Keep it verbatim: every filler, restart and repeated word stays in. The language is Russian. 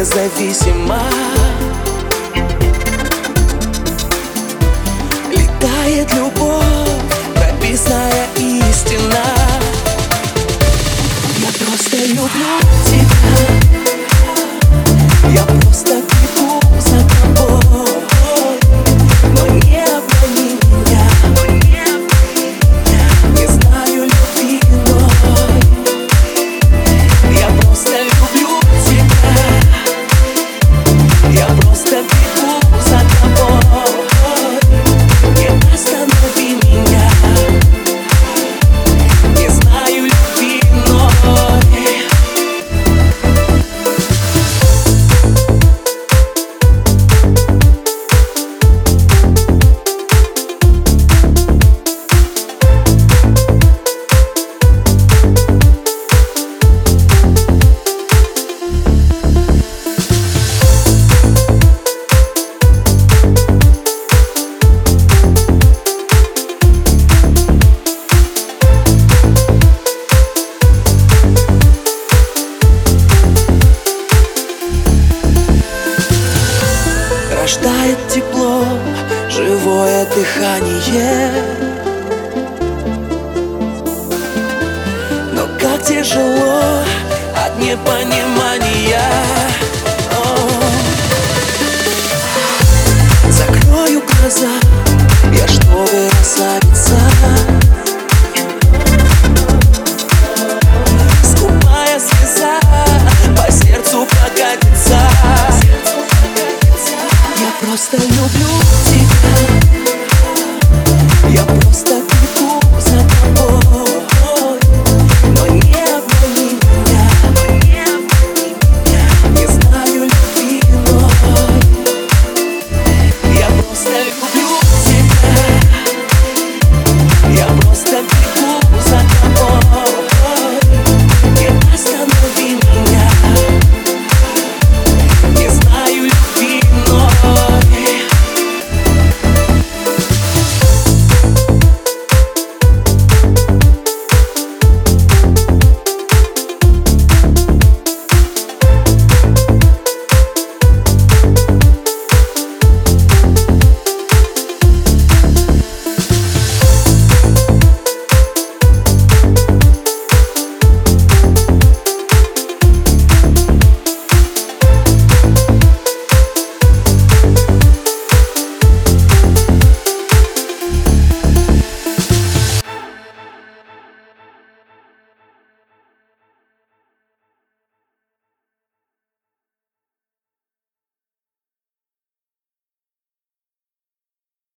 независима. Летает любовь, прописная истина. Я просто люблю тебя, я просто бегу за тобой. Но не обмани меня, не знаю любви иной. Я просто люблю тебя, я просто бегу за тобой. Не останови меня, не знаю любви иной. Рождает тепло, живое дыхание. Но как тяжело от непонимания. О. Закрою глаза я, чтобы расслабиться.